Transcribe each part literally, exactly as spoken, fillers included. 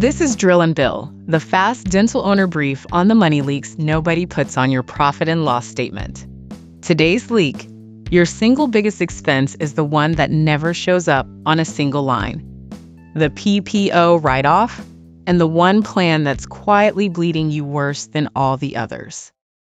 This is Drill and Bill, the fast dental owner brief on the money leaks nobody puts on your profit and loss statement. Today's leak: your single biggest expense is the one that never shows up on a single line. The P P O write-off, and the one plan that's quietly bleeding you worse than all the others.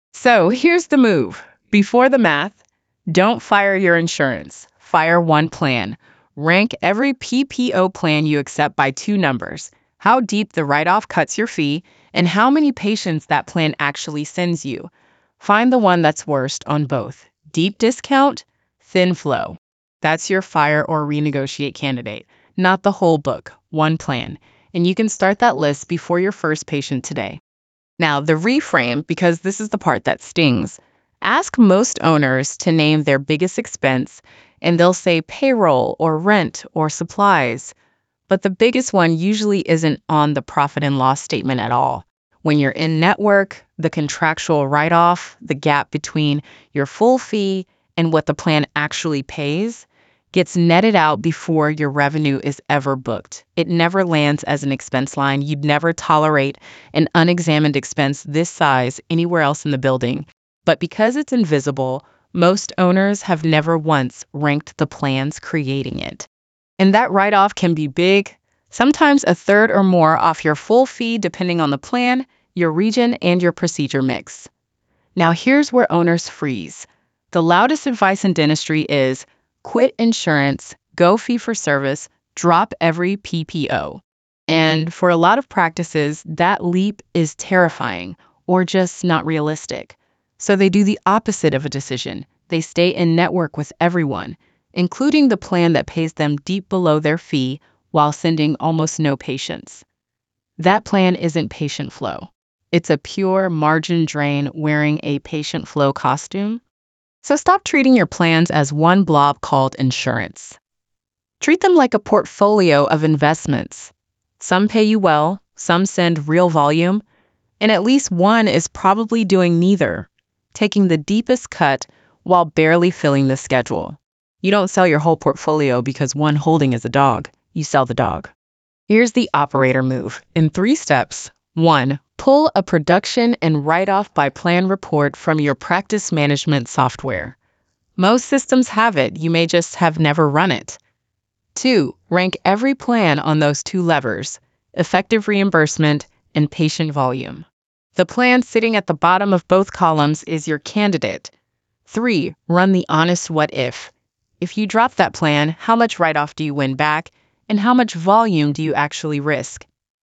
So here's the move. Before the math, don't fire your insurance. Fire one plan. Rank every P P O plan you accept by two numbers: how deep the write-off cuts your fee, and how many patients that plan actually sends you. Find the one that's worst on both. Deep discount, thin flow. That's your fire or renegotiate candidate, not the whole book, one plan. And you can start that list before your first patient today. Now, the reframe, because this is the part that stings. Ask most owners to name their biggest expense, and they'll say payroll or rent or supplies. But the biggest one usually isn't on the profit and loss statement at all. When you're in network, the contractual write-off, the gap between your full fee and what the plan actually pays, gets netted out before your revenue is ever booked. It never lands as an expense line. You'd never tolerate an unexamined expense this size anywhere else in the building. But because it's invisible, most owners have never once ranked the plans creating it. And that write-off can be big, sometimes a third or more off your full fee depending on the plan, your region, and your procedure mix. Now here's where owners freeze. The loudest advice in dentistry is quit insurance, go fee-for-service, drop every P P O. And for a lot of practices, that leap is terrifying or just not realistic. So they do the opposite of a decision. They stay in network with everyone, including the plan that pays them deep below their fee while sending almost no patients. That plan isn't patient flow. It's a pure margin drain wearing a patient flow costume. So stop treating your plans as one blob called insurance. Treat them like a portfolio of investments. Some pay you well, some send real volume, and at least one is probably doing neither, taking the deepest cut while barely filling the schedule. You don't sell your whole portfolio because one holding is a dog. You sell the dog. Here's the operator move in three steps. One, pull a production and write-off by plan report from your practice management software. Most systems have it. You may just have never run it. Two, rank every plan on those two levers: effective reimbursement and patient volume. The plan sitting at the bottom of both columns is your candidate. Three, run the honest what if. If you drop that plan, how much write-off do you win back, and how much volume do you actually risk?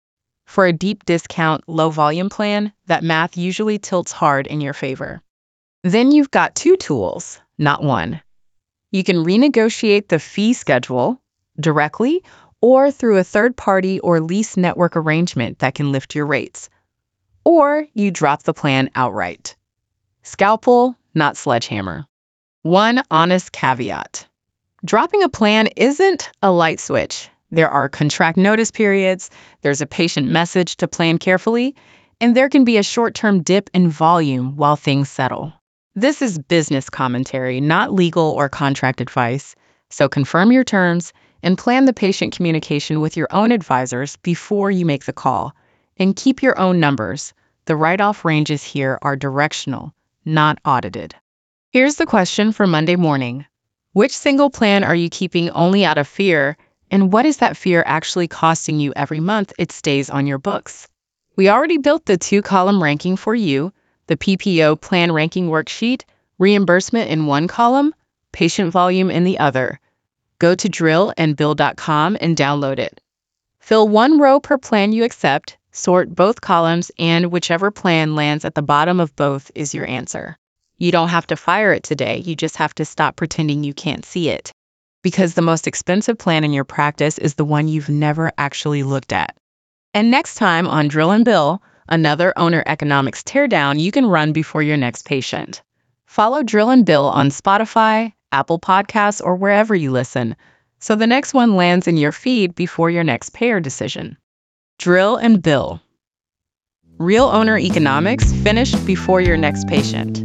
For a deep discount, low volume plan, that math usually tilts hard in your favor. Then you've got two tools, not one. You can renegotiate the fee schedule directly or through a third-party or lease network arrangement that can lift your rates. Or you drop the plan outright. Scalpel, not sledgehammer. One honest caveat. Dropping a plan isn't a light switch. There are contract notice periods, there's a patient message to plan carefully, and there can be a short-term dip in volume while things settle. This is business commentary, not legal or contract advice, so confirm your terms and plan the patient communication with your own advisors before you make the call. And keep your own numbers. The write-off ranges here are directional, not audited. Here's the question for Monday morning. Which single plan are you keeping only out of fear, and what is that fear actually costing you every month it stays on your books? We already built the two-column ranking for you, the P P O plan ranking worksheet, reimbursement in one column, patient volume in the other. Go to drill and bill dot com and download it. Fill one row per plan you accept, sort both columns, and whichever plan lands at the bottom of both is your answer. You don't have to fire it today, you just have to stop pretending you can't see it. Because the most expensive plan in your practice is the one you've never actually looked at. And next time on Drill and Bill, another owner economics teardown you can run before your next patient. Follow Drill and Bill on Spotify, Apple Podcasts, or wherever you listen, so the next one lands in your feed before your next payer decision. Drill and Bill. Real owner economics finished before your next patient.